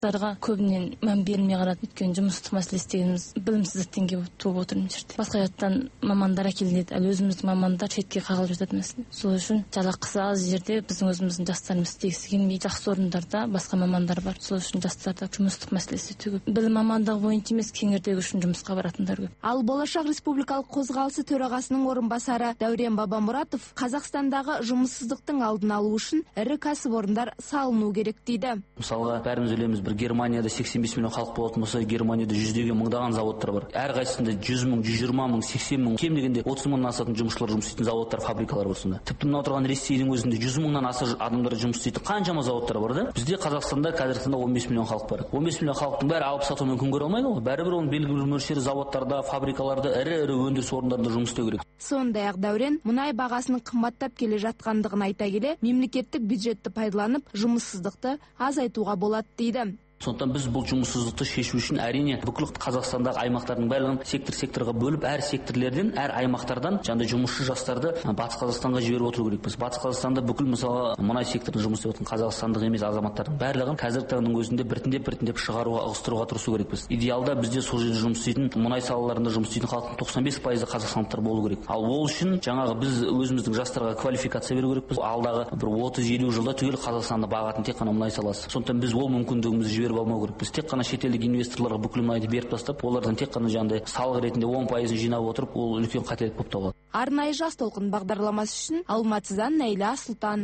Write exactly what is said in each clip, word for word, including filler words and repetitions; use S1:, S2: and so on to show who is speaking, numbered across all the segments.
S1: Жастарға көбінен мән берілмей қарады. Өйткені жұмыстық мәселесі дегеніміз білімсіздіктен келіп туып отыр мына жерде. Басқа жақтан мамандар әкелінеді, әлі өзіміздің мамандар шетке қағылып жатады мәселе. Сол үшін жалақысы аз жерде біздің өзіміздің жастарымыз істегісі келмейді. Жақсы орындарда басқа мамандар бар. Сол үшін жастарда жұмыстық мәселесі өте көп. Білім мамандығы бойынша емес, кеңірдегі үшін жұмысқа баратындар көп.
S2: Ал Болашақ республикалық қозғалысы төрағасының орынбасары Дәурен Бабамұратов Қазақстандағы жұмыссыздықтың алдын алу үшін ірі кәсіпорындар салыну керек дейді.
S3: Мысалға, бәріміз білеміз, бір Германияда сексен бес миллион халық болатын болса, Германияда жүздеген мыңдаған заводтар бар. Әрқайсысында жүз мың, жүз жиырма мың, сексен мың, кем дегенде отыз мыңнан асатын жұмысшылар жұмыс істейтін заводтар, фабрикалар бар сонда. Тіпті мына отырған Ресейдің өзінде жүз мыңнан аса адамдар жұмыс істейтін қаншама заводтар бар да. Бізде Қазақстанда қазіргі таңда он бес миллион халық бар. он бес миллион халықтың бәрі алып сатумен күн көре алмайды ғой. Бәрібір оның белгілі бір мөлшері заводтарда, фабрикаларда, ірі-ірі өндіріс орындарында жұмыс істеу керек.
S2: Сондай-ақ Дәурен мұнай бағасының қымбаттап келе жатқандығын айта келе, мемлекеттік бюджетті пайдаланып, жұмыссыздықты азайтуға болады дейді.
S3: Сондықтан біз бұл жұмыссыздықты шешу үшін әрине бүкіл Қазақстандағы аймақтардың барлығын сектор-секторға бөліп, әр секторлерден, әр аймақтардан жаңа жұмысшы жастарды Батыс Қазақстанға жіберіп отыру керекпіз. Батыс Қазақстанда бүкіл мысалы мұнай секторында жұмыс істеп жатқан қазақстандық емес азаматтардың барлығын қазіргі таңның өзінде біртіндеп-біртіндеп шығаруға, ығыстыруға тырысу керекпіз. Идеалда бізде сол жерде жұмыс істейтін, мұнай салаларында жұмыс істейтін халықтың тоқсан бес пайызы қазақстандықтар болу керек. Ал ол үшін жаңағы біз өзіміздің жастарға квалификация беру керекпіз. Алдағы бір отыз елу жылда түгел Қазақстанды бағатын тек қана мұнай саласы. Сондықтан біз ол мүмкіндігімізді жіберіп алмау керек. Біз тек қана шетелдік инвесторларға бүкіл мұнайды беріп тастап, олардан тек қана жаңағыдай салық ретінде он пайызын жинап отырып, ол үлкен қателік болып табылады.
S2: Арнайы жас толқын бағдарламасы үшін Алматыдан Нәйла Сұлтан.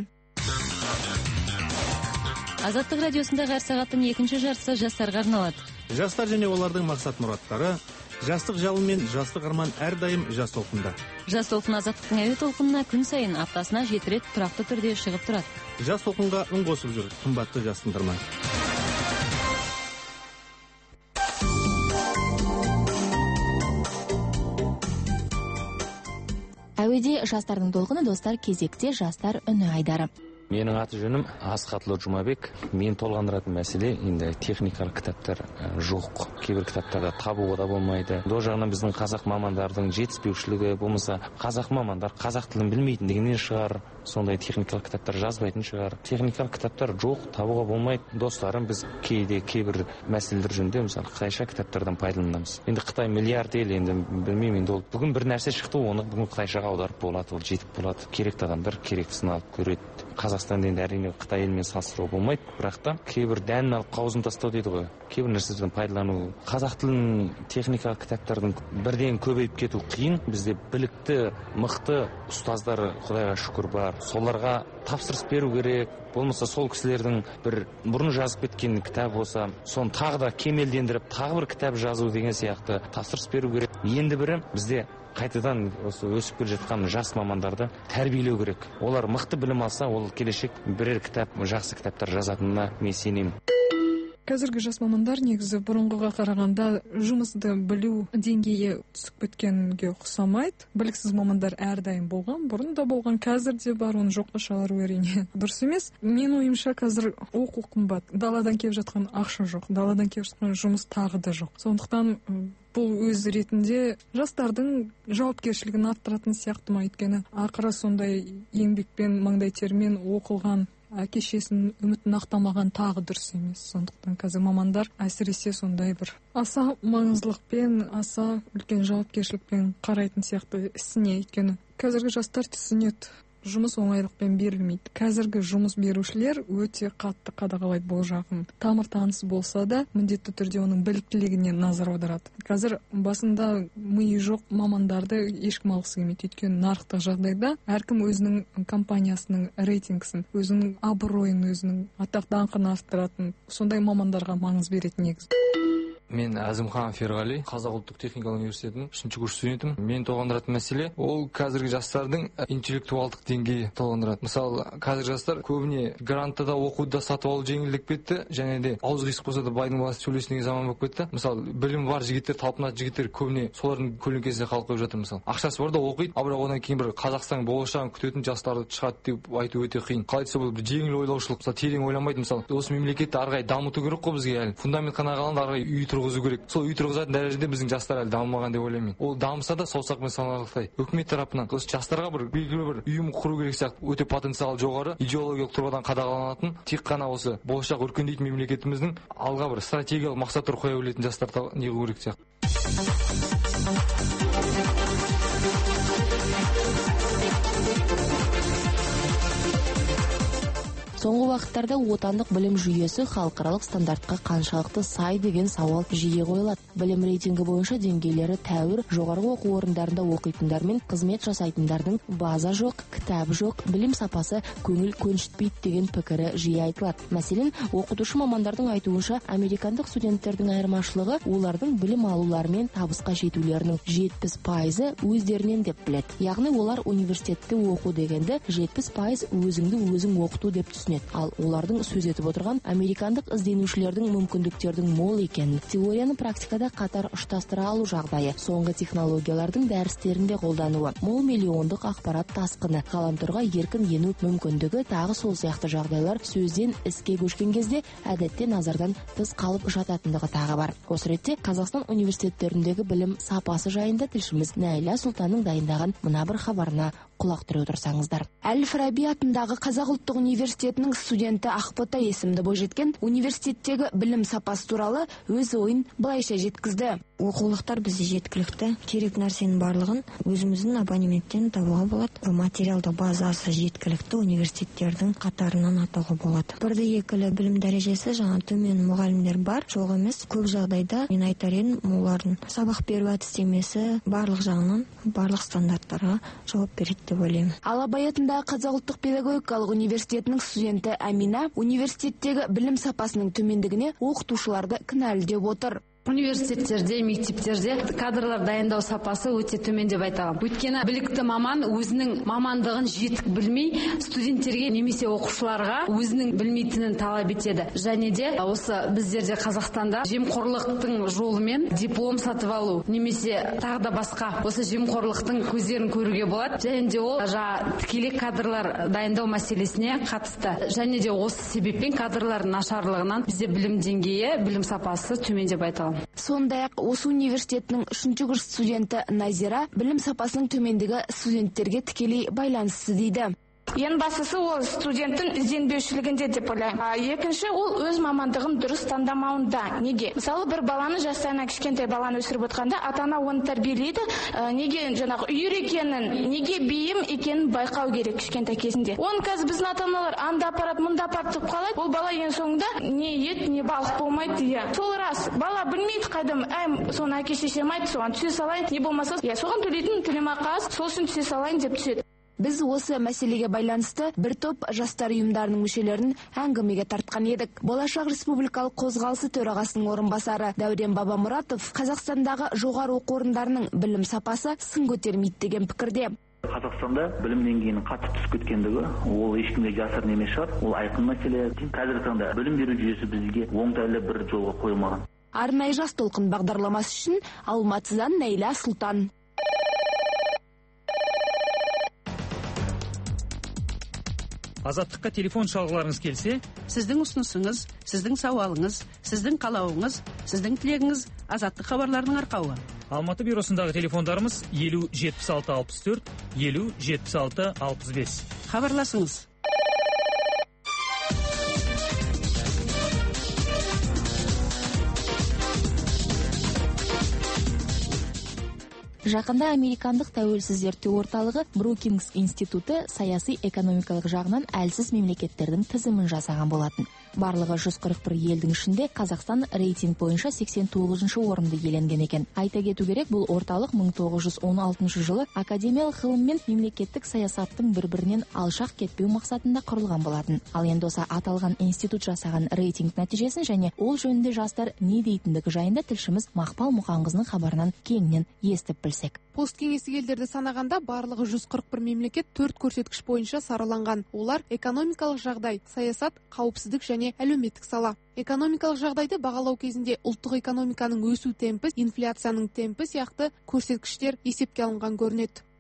S4: Азаттық радиосында әр сағаттың екінші жартысы жастарға арналады.
S5: Жастар және олардың мақсат-мұраттары, жастық жалын мен жастық арман әрдайым жас толқында.
S4: Жас толқын Азаттықтың әуе толқынына күн сайын аптасына жеті рет тұрақты түрде шығып тұрады.
S5: Жас толқынға үн қосып жүр, қымбатты жас тыңдарман.
S2: Әуеде жастардың толқыны, достар, кезекте жастар үні айдары.
S6: Менің аты жөнім Асқатлы Жұмабек. Мен толғандыратын мәселе енді техникалық кітаптар жоқ. Кейбір кітаптарда табуға да болмайды. До жағынан біздің қазақ мамандардың жетіспеушілігі, болмаса қазақ мамандар қазақ тілін білмейтіндігінен шығар, сондай техникалық кітаптар жазбайтын шығар. Техникалық кітаптар жоқ, табуға болмайды. Достарым, біз кейде кейбір мәселелер жөнінде мысалы қытайша кітаптардан пайдаланамыз. Енді Қытай миллиард ел, енді білмеймін, енді ол бүгін бір нәрсе шықты, оны бүгін қытайшаға аударып болады, ол жетіп болады. Керекті адамдар керектісін алып көреді. Қазақстанда енді әрине Қытай елмен салыстыруға болмайды, бірақ та кейбір дәнін алып қауызын тастау дейді ғой. Кейбір нәрседен пайдалану. Қазақ тілінің техникалық кітаптардың бірден көбейіп кету қиын. Бізде білікті, мықты ұстаздар, Құдайға шүкір, бар. Соларға тапсырыс беру керек. Болмаса сол кісілердің бір бұрын жазып кеткен кітап болса, соны тағы да кемелдендіріп, тағы бір кітап жазу деген сияқты тапсырыс беру керек. Енді бірі бізде қайтадан осы өсіп келе жатқан жас мамандарды тәрбиелеу керек. Олар мықты білім алса, ол келешек бірер кітап, жақсы кітаптар жазатынына мен сенемін.
S7: Қазіргі жас мамандар негізі бұрынғыға қарағанда жұмысты білу деңгейі түсіп кеткенге ұқсамайды. Біліксіз мамандар әрдайым болған, бұрын да болған, қазір де бар, оны жоққа шығару әрине дұрыс емес. Мен ойымша қазір оқу қымбат. Даладан келіп жатқан ақша жоқ, даладан келіп жатқан жұмыс тағы да жоқ. Сондықтан бұл өз ретінде жастардың жауапкершілігін арттыратын сияқты ма, өйткені ақыры сондай еңбекпен, маңдай термен оқылған әке-шесінің үмітін ақтамаған тағы дұрыс емес. Сондықтан қазір мамандар әсіресе сондай бір аса маңыздылықпен, аса үлкен жауапкершілікпен қарайтын сияқты ісіне, өйткені қазіргі жастар түсінеді, жұмыс оңайлықпен берілмейді. Қазіргі жұмыс берушілер өте қатты қадағалайды бұл жағын. Тамыр таныс болса да, міндетті түрде оның біліктілігіне назар аударады. Қазір басында миы жоқ мамандарды ешкім алғысы келмейді. Өйткені нарықтық жағдайда әркім өзінің компаниясының рейтингісін, өзінің абыройын, өзінің атақ даңқын арттыратын сондай мамандарға маңыз беретін негіз.
S8: Мен Әзімхан Ферғали, Қазақ ұлттық техникалық университетінің үшінші курс студентімін. Мен толғандыратын мәселе ол қазіргі жастардың интеллектуалдық деңгейі толғандырады. Мысалы, қазіргі жастар көбіне грантта да оқуды да сатып алу жеңілдік кетті, және де ауыз қисық болса да байдың баласы сөйлесін деген заман болып кетті. Мысалы, білім бар жігіттер, талпынатын жігіттер көбіне солардың көлеңкесіне қалып қойып жатыр. Мысалы, ақшасы бар да оқиды, ал бірақ одан кейін бір Қазақстан болашағын күтетін жастарды шығады деп айту өте қиын. Қалай десе бұл бір жеңіл ойлаушылық, мысалы терең ойланбайды. Мысалы, осы мемлекетті ары қарай дамыту керек қой бізге әлі. Фундамент қана қаланды, ары қарай үй тұрғызу керек. Сол үй тұрғызатын дәрежеде біздің жастар әлі дамымаған деп ойлаймын. Ол дамыса да саусақпен санарлықтай. Үкімет тарапынан осы жастарға бір белгілі бір ұйым құру керек сияқты, өте потенциалы жоғары, идеологиялық тұрғыдан қадағаланатын, тек қана осы болашақ өркендейтін мемлекетіміздің алға бір стратегиялық мақсаттар қоя білетін жастар неғу керек сияқты.
S2: Соңғы вақыттарда отандық білім жүйесі халықаралық стандартқа қаншалықты сай деген сауал жиі қойылады. Білім рейтингі бойынша деңгейлері тәуір, жоғарғы оқу орындарында оқитындар мен қызмет жасайтындардың база жоқ, кітап жоқ, білім сапасы көңіл көншітпейді деген пікірі жиі айтылады. Мәселен, оқытушы мамандардың айтуынша, американдық студенттердің айырмашылығы олардың білім алулары мен табысқа жетулерінің жетпіс пайызы өздерінен деп біледі. Яғни олар университетте оқу дегенді жетпіс пайыз өзіңді өзің оқыту деп түсінеді. Ал олардың сөз етіп отырған американдық ізденушілердің мүмкіндіктердің мол екенін, теорияны практикада қатар ұштастыра алу жағдайы, соңғы технологиялардың дәрістерінде қолдануы, мол миллиондық ақпарат тасқыны, ғаламторға еркін ену мүмкіндігі, тағы сол сияқты жағдайлар сөзден іске көшкен кезде әдетте назардан тыс қалып жататындығы тағы бар. Осы ретте Қазақстан университеттеріндегі білім сапасы жайында тілшіміз Нәйла Сұлтанның дайындаған мына бір хабарына құлақ түре отырсаңыздар. Әл-Фараби атындағы Қазақ ұлттық университетінің студенті Ақбота есімді бойжеткен университеттегі білім сапасы туралы өз ойын былайша жеткізді.
S9: Оқулықтар бізде жеткілікті, керек нәрсенің барлығын өзіміздің абонементтен табуға болады. Материалдық базасы жеткілікті университеттердің қатарынан атауға болады. Бірді екілі білім дәрежесі жаңа төмен мұғалімдер бар, жоқ емес. Көп жағдайда мен айтар едім, олардың сабақ беру әдістемесі барлық жағынан барлық стандарттарға жауап береді деп ойлаймын.
S2: Ал Абай атындағы Қазақ ұлттық педагогикалық университетінің студенті Әмина университеттегі білім сапасының төмендігіне оқытушыларды кінәлі деп отыр.
S10: Университеттерде, мектептерде кадрлар дайындау сапасы өте төмен деп айтамын. Өйткені білікті маман өзінің мамандығын жетік білмей, студенттерге немесе оқушыларға өзінің білмейтінін талап етеді. Және де осы біздерде Қазақстанда жемқорлықтың жолымен диплом сатып алу, немесе тағы да басқа осы жемқорлықтың көздерін көруге болады. Және де ол жаңа тікелей кадрлар дайындау мәселесіне қатысты. Және де осы себеппен кадрлардың нашарлығынан бізде білім деңгейі, білім сапасы төмен деп айтамын.
S2: Сондай-ақ осы университетінің үшінші курс студенті Назира білім сапасының төмендігі студенттерге тікелей байланысты дейді.
S11: Ең бастысы ол студенттің ізденбеушілігінде деп ойлаймын. А екінші ол өз мамандығын дұрыс таңдамауында. Неге? Мысалы бір баланы жастайынан кішкентай баланы өсіріп отқанда ата-ана оны тәрбиелейді. Ә, неге жаңағы үйір екенін, неге бейім екенін байқау керек кішкентай кезінде. Оны қазір біздің ата-аналар анда апарат, мұнда апарат деп қалайды. Ол бала ең соңында не ет, не балық болмайды. Иә. Сол рас. Бала білмейді қайдам, әй, соны әке шешем айтты, соған түсе салайын. Не болмаса, иә, соған төлейтін төлемақы аз, сол үшін түсе салайын деп түседі.
S2: Біз осы мәселеге байланысты бір топ жастар ұйымдарының мүшелерін әңгімеге тартқан едік. Болашақ республикалық қозғалысы төрағасының орынбасары Дәурен Бабамұратов Қазақстандағы жоғары оқу орындарының білім сапасы сын көтермейді деген пікірде.
S3: Қазақстанда білім деңгейінің қатты түсіп кеткендігі ол ешкімге жасырын емес шығар. Ол айқын мәселе. Қазіргі таңда білім беру жүйесі бізге оңтайлы бір жолға қойылмаған.
S2: Арнайы жас толқын бағдарламасы үшін Алматыдан Нәйла Сұлтан.
S12: Азаттыққа телефон шалғыларыңыз келсе,
S13: сіздің ұсынысыңыз, сіздің сауалыңыз, сіздің қалауыңыз, сіздің тілегіңіз Азаттық хабарларының арқауы.
S12: Алматы бюросындағы телефондарымыз елу жетпіс алты алпыс төрт, елу жетпіс алты алпыс бес.
S13: Хабарласыңыз.
S2: Жақында американдық тәуелсіз зерттеу орталығы Брукингс институты саяси экономикалық жағынан әлсіз мемлекеттердің тізімін жасаған болатын. Барлығы жүз қырық бір елдің ішінде Қазақстан рейтинг бойынша сексен тоғызыншы орынды иеленген екен. Айта кету керек, бұл орталық мың тоғыз жүз он алтыншы жылы академиялық ғылым мен мемлекеттік саясаттың бір-бірінен алшақ кетпеу мақсатында құрылған болатын. Ал енді осы аталған институт жасаған рейтинг нәтижесін және ол жөнінде жастар не дейтіндігі жайында тілшіміз Мақпал Мұқанқызының хабарынан кеңінен естіп білсек.
S14: Посткеңестік елдерді санағанда барлығы жүз қырық бір мемлекет төрт көрсеткіш бойынша сараланған. Олар экономикалық жағдай, саясат, қауіпсіздік және әлеуметтік сала. Экономикалық жағдайды бағалау кезінде ұлттық экономиканың өсу темпі, инфляцияның темпі сияқты көрсеткіштер есепке алынған көрінеді.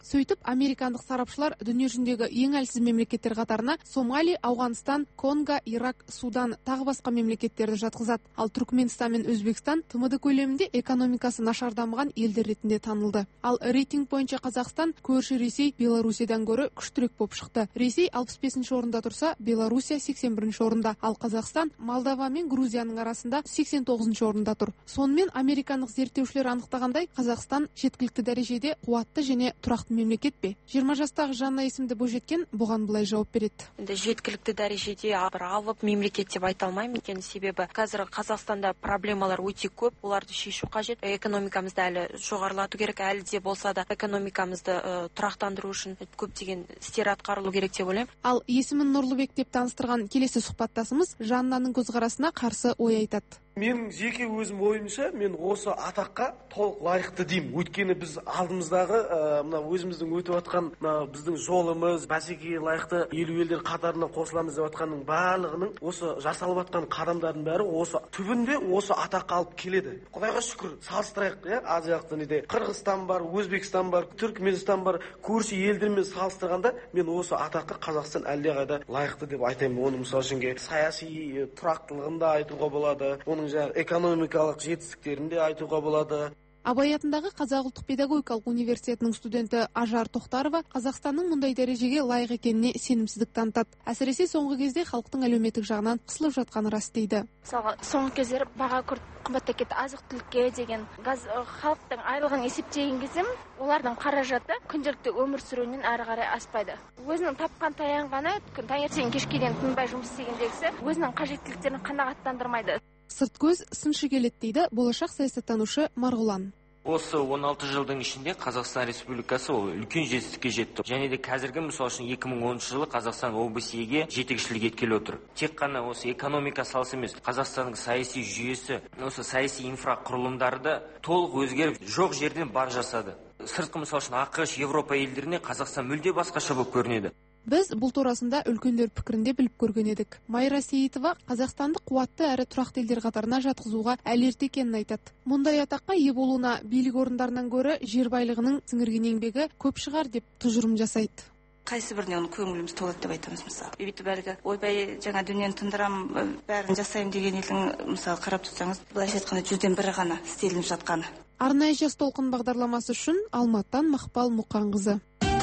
S14: Сөйтіп, американдық сарапшылар дүние жүзіндегі ең әлсіз мемлекеттер қатарына Сомали, Ауғанстан, Конго, Ирак, Судан тағы басқа мемлекеттерді жатқызады. Ал Түркменстан мен Өзбекстан Т М Д көлемінде экономикасы нашар дамыған елдер ретінде танылды. Ал рейтинг бойынша Қазақстан көрші Ресей, Беларусиядан гөрі күштірек болып шықты. Ресей алпыс бесінші орында тұрса, Беларусия сексен бірінші орында, ал Қазақстан Молдова мен Грузияның арасында сексен тоғызыншы орында тұр. Сонымен американдық зерттеушілер анықтағандай, Қазақстан жеткілікті дәрежеде қуатты және тұрақты мемлекет пе? жиырма жастағы Жанна есімді бойжеткен бұған былай жауап береді.
S15: Жеткілікті дәрежеде бір алып мемлекет деп айта алмаймын, екен себебі қазір Қазақстанда проблемалар өте көп, оларды шешу қажет. Экономикамызды әлі жоғарылату керек, әлі де болса да экономикамызды ә, тұрақтандыру үшін көптеген істер атқарылу керек деп ойлаймын.
S14: Ал есімін Нұрлыбек деп таныстырған келесі сұхбаттасымыз Жаннаның көзқарасына қарсы ой айтады.
S16: Мен жеке өзім ойымша, мен осы атаққа толық лайықты деймін. Өйткені біз алдымыздағы мына өзіміздің өтіп жатқан біздің жолымыз, бәсекеге лайықты елу елдер қатарына қосыламыз деп жатқанның барлығының осы жасалып жатқан қадамдардың бәрі осы түбінде осы атаққа алып келеді. Құдайға шүкір, салыстырайық, иә, Азиялық дүниеде Қырғызстан бар, Өзбекстан бар, Түркменстан бар, көрші елдермен салыстырғанда мен осы атаққа Қазақстан әлдеқайда лайықты деп айтаймын. Оның мысалы үшін саяси тұрақтылығын да айтуға болады, оның экономикалық жетістіктерін де айтуға болады.
S14: Абай атындағы Қазақ ұлттық педагогикалық университетінің студенті Ажар Тоқтарова Қазақстанның мұндай дәрежеге лайық екеніне сенімсіздік танытады. Әсіресе соңғы кезде халықтың әлеуметтік жағынан қысылып жатқаны рас дейді.
S17: Мысалға, соңғы кездері баға күрт қымбаттап кетті, азық-түлікке деген газ халықтың айлығын есептеген кезде олардың қаражаты күнделікті өмір сүруінен әрі қарай аспайды. Өзінің тапқан таянғаны таңертең кешке дейін тынбай жұмыс істегендегісі өзінің қажеттіліктерін қанағаттандырмайды.
S14: Сырт көз сыншы келеді дейді болашақ саясаттанушы Марғұлан.
S6: Осы он алты жылдың ішінде Қазақстан Республикасы ол үлкен жетістікке жетті. Және де қазіргі мысалы үшін екі мың оныншы жылы Қазақстан О Б С Е-ге жетекшілік еткелі отыр. Тек қана осы экономика саласы емес, Қазақстанның саяси жүйесі, осы саяси инфрақұрылымдары да толық өзгеріп, жоқ жерден бар жасады. Сыртқы мысалы үшін ақш, Европа елдеріне Қазақстан мүлде басқаша болып көрінеді.
S14: Біз бұл турасында үлкендер пікірінде біліп көрген едік. Майра Сейітова Қазақстанды қуатты әрі тұрақты елдер қатарына жатқызуға әлі ерте екенін айтады. Мұндай атаққа ие болуына билік орындарынан гөрі жер байлығының сіңірген еңбегі көп шығар деп тұжырым жасайды.
S18: Қайсы біріне оны көңіліміз толады деп айтамыз мысалы. Бүйтіп әлгі ойбай жаңа дүниені тындырам, бәрін жасаймын деген елдің мысалы қарап тұрсаңыз, былайша айтқанда жүзден бірі ғана істелініп жатқаны.
S14: Арнайы жас толқын бағдарламасы үшін Алматыдан Мақпал Мұқанқызы.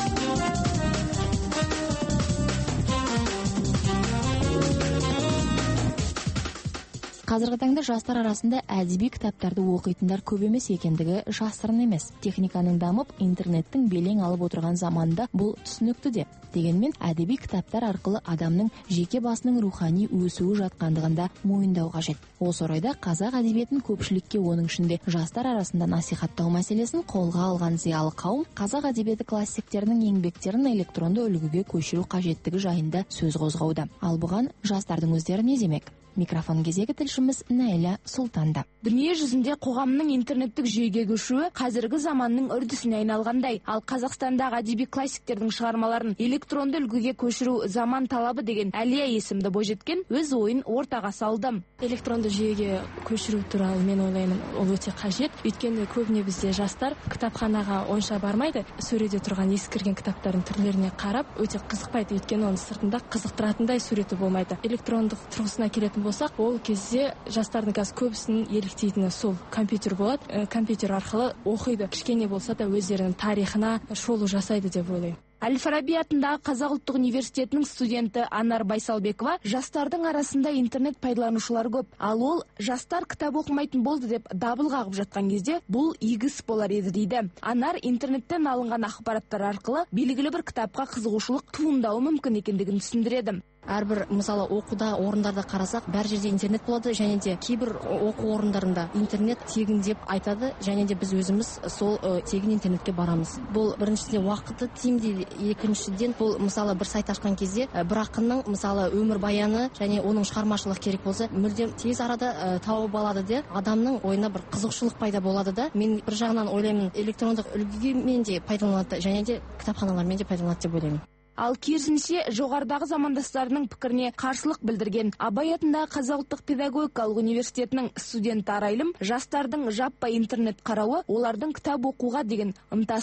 S2: Қазіргі таңда жастар арасында әдеби кітаптарды оқитындар көп емес екендігі жасырын емес. Техниканың дамып, интернеттің белең алып отырған заманда бұл түсінікті де. Дегенмен әдеби кітаптар арқылы адамның жеке басының рухани өсуі жатқандығында мойындау қажет. Осы орайда қазақ әдебиетін көпшілікке, оның ішінде жастар арасында насихаттау мәселесін қолға алған зиялы қауым қазақ әдебиеті классиктерінің еңбектерін электронды үлгіге көшіру қажеттігі жайында сөз қозғауда. Ал бұған жастардың өздері не демек? Микрофон кезегі тілшіміз Найля Сұлтанда.
S19: Дүние жүзінде қоғамның интернеттік жүйеге көшуі қазіргі заманның үрдісіне айналғандай, ал Қазақстандағы әдеби классиктердің шығармаларын электронды үлгіге көшіру заман талабы деген Әлия есімді бойжеткен өз ойын ортаға салды.
S1: Электронды жүйеге көшіру туралы мен ойлаймын, ол өте қажет. Өйткені көбіне бізде жастар кітапханаға онша бармайды, сөреде тұрған ескірген кітаптардың түрлеріне қарап өте қызықпайды. Өйткені оның сыртында қызықтыратындай суреті болмайды. Электрондық тұрғысына келетін болсақ, ол кезде жастардың қазір көбісінің еліктейтіні сол компьютер болады. Ә, компьютер арқылы оқиды. Кішкене болса да өздерінің тарихына шолу жасайды деп ойлаймын.
S19: Әл-Фараби атындағы Қазақ ұлттық университетінің студенті Анар Байсалбекова жастардың арасында интернет пайдаланушылар көп. Ал ол жастар кітап оқымайтын болды деп дабыл қағып жатқан кезде бұл игі іс болар еді дейді. Анар интернеттен алынған ақпараттар арқылы белгілі бір кітапқа қызығушылық туындауы мүмкін екендігін түсіндіреді.
S1: Әрбір мысалы оқуда орындарда қарасақ, бәр жерде интернет болады, және де кейбір оқу орындарында интернет тегін деп айтады, және де біз өзіміз сол ә, тегін интернетке барамыз. Бұл біріншіден уақыты тиімді, екіншіден бұл мысалы бір сайт ашқан кезде ә, бір ақынның мысалы өмір баяны және оның шығармашылығы керек болса, мүлдем тез арада ә, тауып алады де, адамның ойына бір қызығушылық пайда болады да. Мен бір жағынан ойлаймын, электрондық үлгімен де пайдаланады, және де кітапханалармен де пайдаланады деп ойлаймын.
S19: Ал керісінше жоғарыдағы замандастарының пікіріне қарсылық білдірген Абай атындағы Қазақ ұлттық педагогикалық университетінің студенті Арайлым жастардың жаппай интернет қарауы олардың кітап оқуға деген ынтасы мен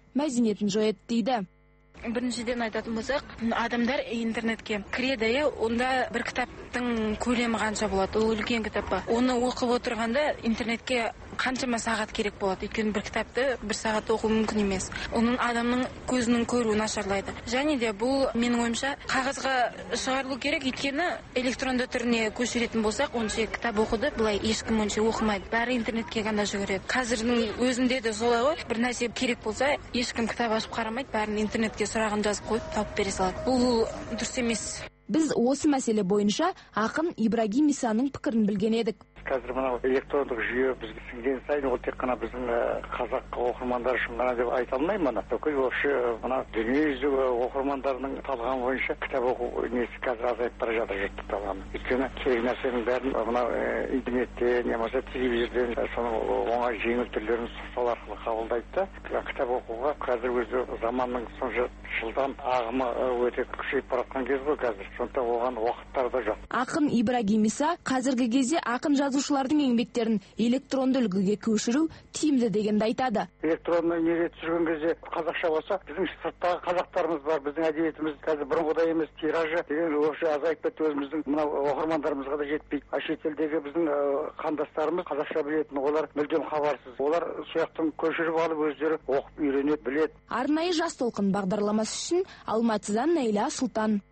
S19: мәдениетін жояды дейді.
S20: Біріншіден айтатын болсақ, адамдар интернетке кіреді, онда бір кітаптың көлемі қанша болады, ол үлкен кітап па. Оны оқып отырғанда интернетке қаншама сағат керек болады. Өйткені бір кітапты бір сағат оқу мүмкін емес. Оның адамның көзінің көруі нашарлайды. Және де бұл менің ойымша қағазға шығарылу керек, өйткені электронды түріне көшіретін болсақ, онша кітап оқуды былай ешкім онша оқымайды. Бәрі интернетке ғана жүгіреді. Қазірдің өзінде де солай ғой. Бір нәрсе керек болса, ешкім кітап ашып қарамайды, бәрін интернетке сұрағын жазып қойып тауып бере салады. Бұл дұрыс емес.
S19: Біз осы мәселе бойынша ақын Ибрагим Исаның пікірін білген едік.
S21: Қазір мынау электрондық жүйе бізге сіңген сайын ол тек қана біздің қазақ оқырмандар үшін ғана деп айта алмаймын. Мына бүкіл вообще мына дүниежүзі оқырмандарының талғамы бойынша кітап оқу несі қазір азайып бара жатыр жұрттың талғамы. Өйткені керек нәрсенің бәрін мынау интернеттен немесе телевизорден соның оңай жеңіл түрлерін сол арқылы қабылдайды да кітап оқуға қазір өзі заманның сонша жылдам ағымы өте күшейіп бара жатқан кез ғой қазір. Сондықтан оған уақыттар да жоқ.
S19: Ақын Ибрагим Иса қазіргі кезде ақын жазушылардың еңбектерін электронды үлгіге көшіру тиімді дегенді айтады.
S21: Электронды неге түсірген кезде қазақша болса, біздің сырттағы қазақтарымыз бар, біздің әдебиетіміз қазір бұрынғыдай емес, тиражы деген вообще азайып кетті, өзіміздің мынау оқырмандарымызға да жетпейді. А шетелдегі біздің қандастарымыз қазақша білетін, олар мүлдем хабарсыз. Олар сояқтан көшіріп алып өздері оқып үйренеді, біледі.
S19: Арнайы жас толқын бағдарламасы үшін Алматыдан Найла Сұлтан.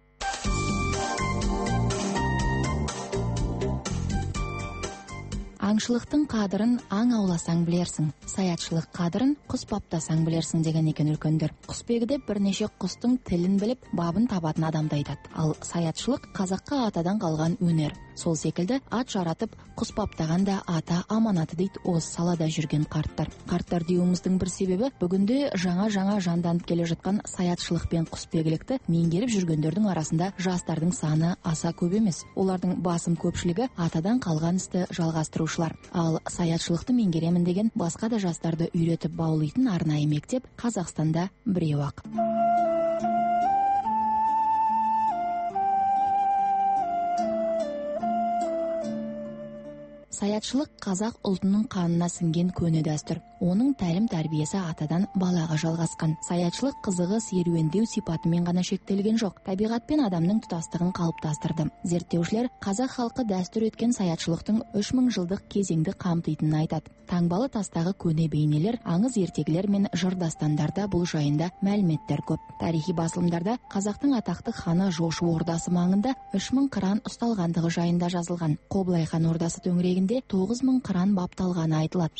S19: Аңшылықтың қадырын аң ауласаң білерсің, саятшылық қадырын құс баптасаң білерсің деген екен үлкендер. Құсбегі деп бірнеше құстың тілін біліп, бабын табатын адамды айтады. Ал саятшылық қазаққа атадан қалған өнер. Сол секілді ат жаратып, құс баптаған да ата аманаты дейді осы салада жүрген қарттар. Қарттар деуіміздің бір себебі бүгінде жаңа-жаңа жанданып келе жатқан саятшылық пен құсбегілікті меңгеріп жүргендердің арасында жастардың саны аса көп емес. Олардың басым көпшілігі атадан қалған істі жалғастырушылар. Ал саятшылықты меңгеремін деген басқа да жастарды үйретіп баулайтын арнайы мектеп Қазақстанда біреу-ақ. Саятшылық қазақ ұлтының қанына сіңген көне дәстүр. Оның тәлім тәрбиесі атадан балаға жалғасқан. Саятшылық қызығы серуендеу сипатымен ғана шектелген жоқ. Табиғат пен адамның тұтастығын қалыптастырды. Зерттеушілер қазақ халқы дәстүр еткен саятшылықтың үш мың жылдық кезеңді қамтитынын айтады. Таңбалы тастағы көне бейнелер, аңыз ертегілер мен жыр дастандарда бұл жайында мәліметтер көп. Тарихи басылымдарда қазақтың атақты ханы Жошы ордасы маңында үш мың қыран ұсталғандығы жайында жазылған. Қоблай хан ордасы төңірегінде тоғыз мың қыран бапталғаны айтылады.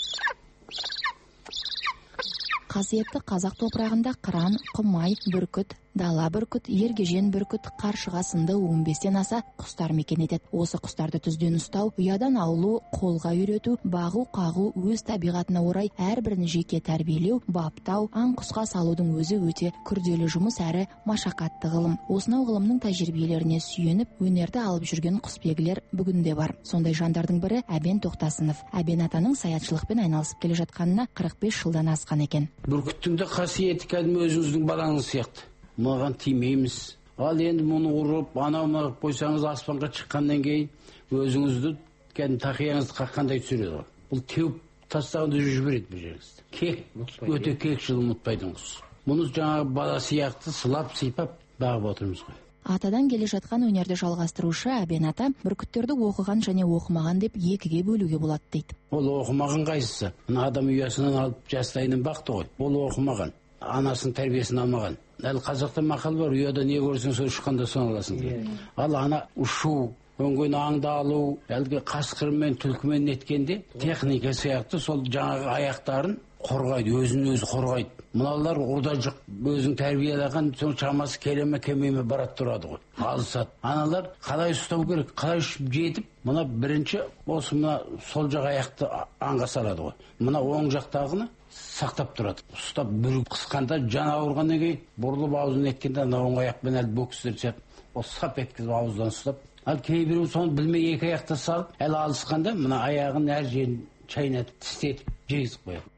S19: Қасиетті қазақ топырағында қыран, құмай, бүркіт, дала бүркіт, ергежен бүркіт, қаршыға сынды он бестен аса құстар мекен етеді. Осы құстарды түзден ұстау, ұядан аулу, қолға үйрету, бағу, қағу өз табиғатына орай әрбірін жеке тәрбиелеу, баптау, аң құсқа салудың өзі өте күрделі жұмыс әрі машақатты ғылым. Осынау ғылымның тәжірибелеріне сүйеніп, өнерді алып жүрген құсбегілер бүгінде бар. Сондай жандардың бірі Әбен Тоқтасынов. Әбен атаның саятшылықпен айналысып келе жатқанына қырық бес жылдан асқан екен.
S22: Бүркіттің де қасиеті кәдімгі өзіңіздің балаңыз сияқты. Маған тимейміз. Ал енді мұны ұрып, анау-мынау қойсаңыз аспанға шыққаннан кейін өзіңізді кәдімгі тақияңызды қаққандай түсіреді. Бұл теуіп тастағанда жүріп жібереді бір жеріңізді. Кек, өте кекшіл ұмытпайтын құс. Мұны жаңағы бала сияқты сылап, сипап бағып отырмыз ғой.
S19: Атадан келе жатқан өнерді жалғастырушы Әбен ата бүркіттерді оқыған және оқымаған деп екіге бөлуге болады дейді.
S22: Ол оқымаған қайсысы? Мына адам ұясынан алып жастайынан бақты ғой. Ол оқымаған, анасының тәрбиесін алмаған. Әлі қазақта мақал бар, ұяда не көрсең сол ұшқанда соны аласың. Ал ана ұшу, өңген аңды алу, әлгі қасқырмен, түлкімен неткенде техника сияқты сол жаңағы аяқтарын қорғайды, өзін өзі қорғайды. Мыналар ода жоқ, өзің тәрбиелеген соң шамасы келеме кемеме барат тұрады ғой, алысады. Аналар қалай ұстау керек, қалай ұшып жетіп, мына бірінші осы мына сол жақ аяқты аңға салады ғой. Мына оң жақтағыны сақтап тұрады. Ұстап бір қысқанда жан ауырғаннан кейін бұрылып аузын еткенде ана оң аяқпен әлі бөксіздер түсіп, ол сап еткізіп ауыздан ұстап. Ал кейбіреу соны білмей екі аяқты салып, әлі алысқанда мына аяғын әр жерін шайнатып, тістетіп жегізіп қояды.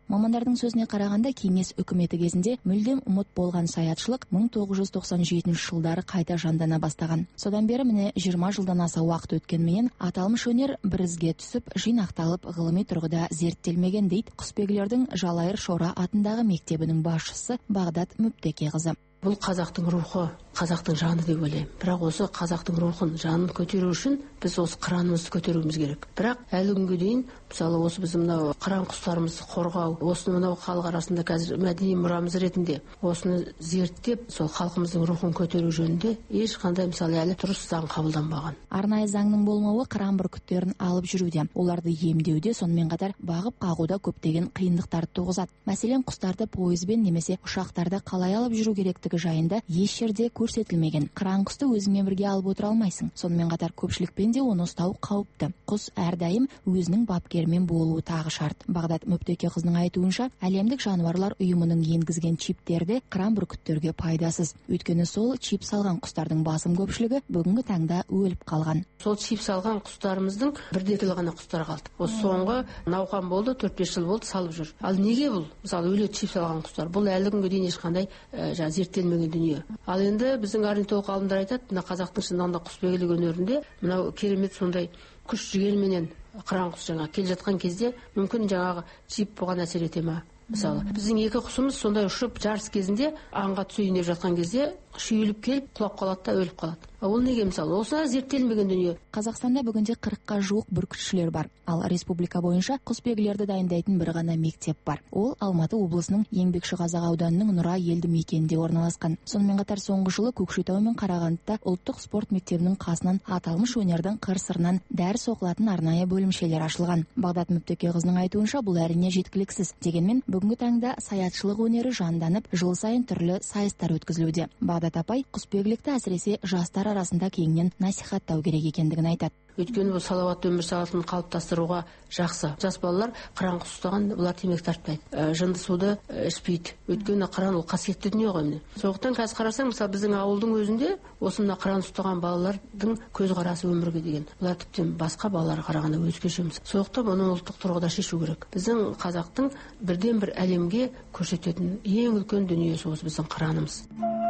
S2: Мамандардың сөзіне қарағанда, кеңес үкіметі кезінде мүлдем ұмыт болған саятшылық мың тоғыз жүз тоқсан жетінші жылдары қайта жандана бастаған. Содан бері міне жиырма жылдан аса уақыт өткенменен аталмыш өнер бір ізге түсіп, жинақталып, ғылыми тұрғыда зерттелмеген дейді Құсбегілердің Жалайыр Шора атындағы мектебінің басшысы Бағдат Мүптекеқызы.
S4: Бұл қазақтың рухы, қазақтың жаны деп ойлаймын. Бірақ осы қазақтың рухын, жанын көтеру үшін біз осы қыранымызды көтеруіміз керек. Бірақ әлі күнге дейін, мысалы осы біз мынау қыран құстарымызды қорғау, осыны мынау халық арасында қазір мәдени мұрамыз ретінде осыны зерттеп, сол халқымыздың рухын көтеру жөнінде ешқандай мысалы әлі дұрыс заң қабылданбаған.
S2: Арнайы заңның болмауы қыран бүркіттерін алып жүруде, оларды емдеуде, сонымен қатар бағып қағуда көптеген қиындықтарды туғызады. Мәселен, құстарды пойызбен немесе ұшақтарда қалай алып жүру керектігі жайында еш жерде көрсетілмеген. Қыран құсты өзіңмен бірге алып отыра алмайсың. Сонымен қатар көпшілікпен де оны ұстау қауіпті. Құс әрдайым өзінің бапкерімен болуы тағы шарт. Бағдат Мүптекеқызының айтуынша, әлемдік жануарлар ұйымының енгізген чиптерді қыран бүркіттерге пайдасыз. Өйткені сол чип салған құстардың басым көпшілігі бүгінгі таңда өліп қалған.
S4: Сол чип салған құстарымыздың бірде-екілі ғана құстар қалды. Осы соңғы науқан болды, төрт бес жыл болды салып жүр. Ал неге бұл? Мысалы өлі чип салған құстар. Бұл әлі күнге дейін ешқандай жаңа зерттелмеген дүние. Ал енді біздің орнитолог ғалымдар айтады, мына қазақтың шындығында құсбегілік өнерінде мынау керемет сондай күш жігерменен қыран құс жаңа келе жатқан кезде мүмкін жаңағы чип бұған әсер ете ма? Мысалы, біздің екі құсымыз сондай ұшып жарыс кезінде аңға түсейін деп жатқан кезде шүйіліп келіп құлап қалады да өліп қалады. Ол неге мысалы? Осына зерттелмеген дүние.
S2: Қазақстанда бүгінде қырыққа жуық бүркітшілер бар. Ал республика бойынша құсбегілерді дайындайтын бір ғана мектеп бар. Ол Алматы облысының Еңбекшіқазақ ауданының Нұра елді мекенінде орналасқан. Сонымен қатар соңғы жылы Көкшетау мен Қарағандыда ұлттық спорт мектебінің қасынан аталмыш өнердің қыр-сырынан дәріс оқылатын арнайы бөлімшелер ашылған. Бағдат Мүптекеқызының айтуынша, бұл әрине жеткіліксіз. Дегенмен бүгінгі таңда саятшылық өнері жанданып, жыл сайын түрлі сайыстар өткізілуде. Бағдат апай құсбегілікті әсіресе жастар арасында кеңінен насихаттау керек екендігін айтады.
S4: Өйткені бұл салауатты өмір салтын қалыптастыруға жақсы. Жас балалар қыран құс ұстаған, бұлар темекі тартпайды, ә, жынды суды ә, ішпейді. Өйткені қыран ол қасиетті дүние ғой міне. Сондықтан қазір қарасаң, мысалы біздің ауылдың өзінде осы мына қыран ұстаған балалардың көзқарасы өмірге деген. Бұлар тіптен басқа балаларға қарағанда өзгеше. Сондықтан оны ұлттық тұрғыда шешу керек. Біздің қазақтың бірден бір әлемге көрсететін ең үлкен дүниесі осы біздің қыранымыз.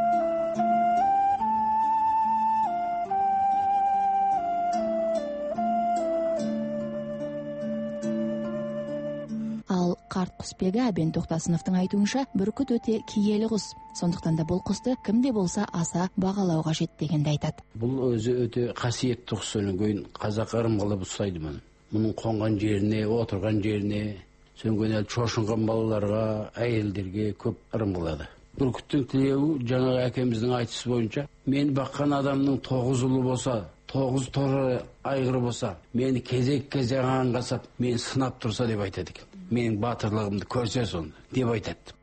S2: Ал қарт құсбегі Әбен Тоқтасыновтың айтуынша, бүркіт өте киелі құс. Сондықтан да бұл құсты кімде болса аса бағалау қажет дегенді айтады.
S22: Бұл өзі өте қасиетті құс, содан кейін қазақ ырым қылып ұстайды мұны. Мұның қонған жеріне, отырған жеріне, содан кейін шошынған балаларға, әйелдерге көп ырым қылады. Бүркіттің тілеуі жаңағы әкеміздің айтысы бойынша, мен баққан адамның тоғыз ұлы болса, тоғыз торы айғыры болса, мені кезек-кезек аңғасап, мені сынап тұрса деп айтады екен. Менің батырлығымды көрсе сонда деп айтады.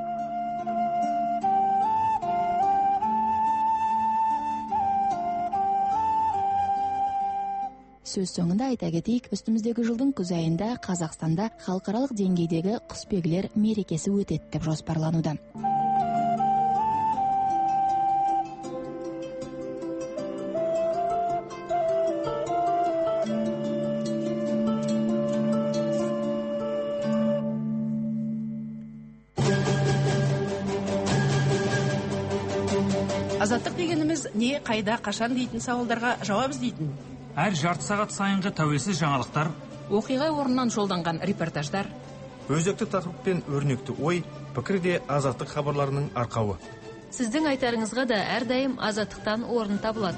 S2: Сөз соңында айта кетейік, үстіміздегі жылдың күз айында Қазақстанда халықаралық деңгейдегі құсбегілер мерекесі өтеді деп жоспарлануда.
S13: Азаттық дегеніміз не, қайда, қашан дейтін сауалдарға жауап іздейтін.
S12: Әр жарты сағат сайынғы тәуелсіз жаңалықтар,
S5: оқиға орнынан жолданған репортаждар,
S23: өзекті тақырып пен өрнекті ой, пікір де азаттық хабарларының арқауы.
S5: Сіздің айтарыңызға да әрдайым азаттықтан орын табылады.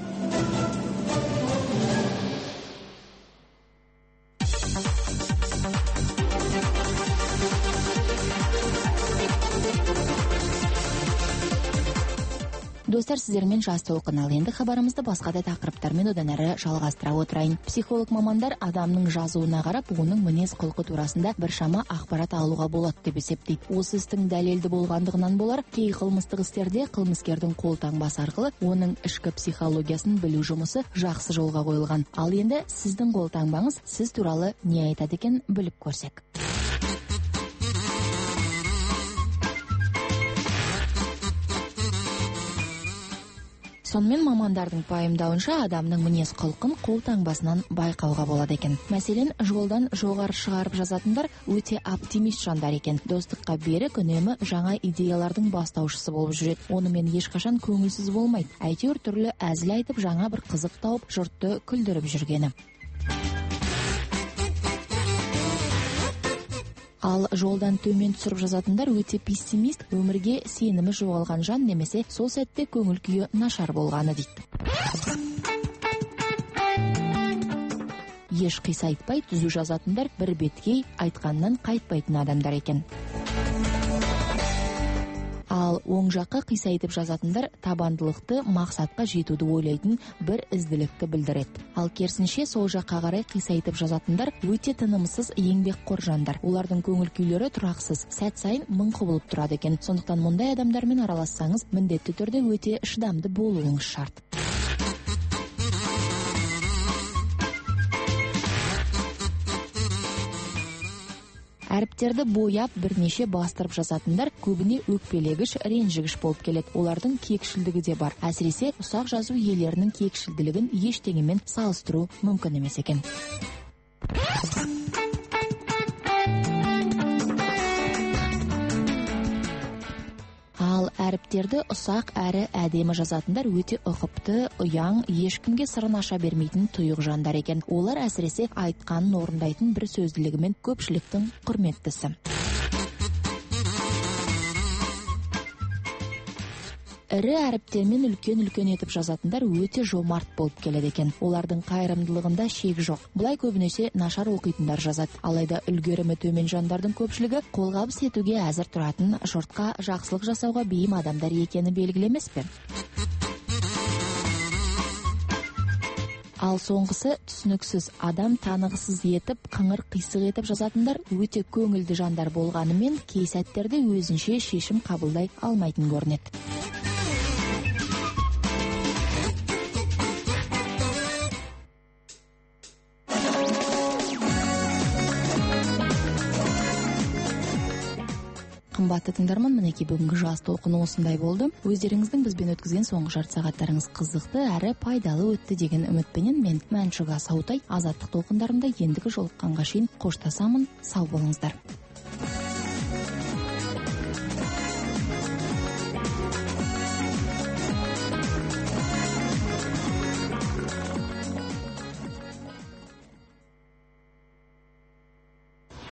S2: Достар, сіздермен жас толқын. Ал енді хабарымызды басқа да тақырыптармен одан әрі жалғастыра отырайын. Психолог мамандар адамның жазуына қарап, оның мінез құлқы турасында біршама ақпарат алуға болады деп есептейді. Осы істің дәлелді болғандығынан болар, кей қылмыстық істерде қылмыскердің қолтаңбасы арқылы оның ішкі психологиясын білу жұмысы жақсы жолға қойылған. Ал енді сіздің қолтаңбаңыз сіз туралы не айтады екен, біліп көрсек. Сонымен мамандардың пайымдауынша адамның мінез құлқын қолтаңбасынан байқауға болады екен. Мәселен, жолдан жоғары шығарып жазатындар өте оптимист жандар екен. Достыққа берік, үнемі жаңа идеялардың бастаушысы болып жүреді. Онымен ешқашан көңілсіз болмайды. Әйтеуір түрлі әзіл айтып, жаңа бір қызық тауып, жұртты күлдіріп жүргені. Ал жолдан төмен түсіріп жазатындар өте пессимист, өмірге сенімі жоғалған жан, немесе сол сәтте көңіл күйі нашар болғаны дейді. Еш қисайтпай түзу жазатындар бір беткей, айтқаннан қайтпайтын адамдар екен. Ал оң жаққа қисайтып жазатындар табандылықты, мақсатқа жетуді ойлайтын бір ізділікті білдіреді. Ал керісінше сол жаққа қарай қисайтып жазатындар өте тынымсыз, еңбекқор жандар. Олардың көңіл күйлері тұрақсыз, сәт сайын мың құбылып тұрады екен. Сондықтан мұндай адамдармен аралассаңыз, міндетті түрде өте шыдамды болуыңыз шарт. Әріптерді бояп бірнеше бастырып жазатындар көбіне өкпелегіш, ренжігіш болып келеді. Олардың кекшілдігі де бар. Әсіресе ұсақ жазу иелерінің кекшілділігін ештеңемен салыстыру мүмкін емес екен. Ал әріптерді ұсақ әрі әдемі жазатындар өте ұқыпты, ұяң, ешкімге сырын аша бермейтін тұйық жандар екен. Олар әсіресе айтқанын орындайтын бір сөзділігімен көпшіліктің құрметтісі. Ірі әріптермен үлкен-үлкен етіп жазатындар өте жомарт болып келеді екен. Олардың қайырымдылығында шек жоқ. Бұлай көбінесе нашар оқитындар жазады. Алайда үлгерімі төмен жандардың көпшілігі қолғабыс етуге әзір тұратын, жұртқа жақсылық жасауға бейім адамдар екені белгілі емес пе? Ал соңғысы түсініксіз, адам танығысыз етіп, қыңыр қисық етіп жазатындар өте көңілді жандар болғанымен, кей сәттерде өзінше шешім қабылдай алмайтын көрінеді. Қымбатты тыңдарман, мінекей бүгінгі жас толқыны осындай болды. Өздеріңіздің бізбен өткізген соңғы жарты сағаттарыңыз қызықты әрі пайдалы өтті деген үмітпенен мен Мәншүк Асаутай, азаттық толқындарында ендігі жолыққанға шейін қоштасамын. Сау болыңыздар.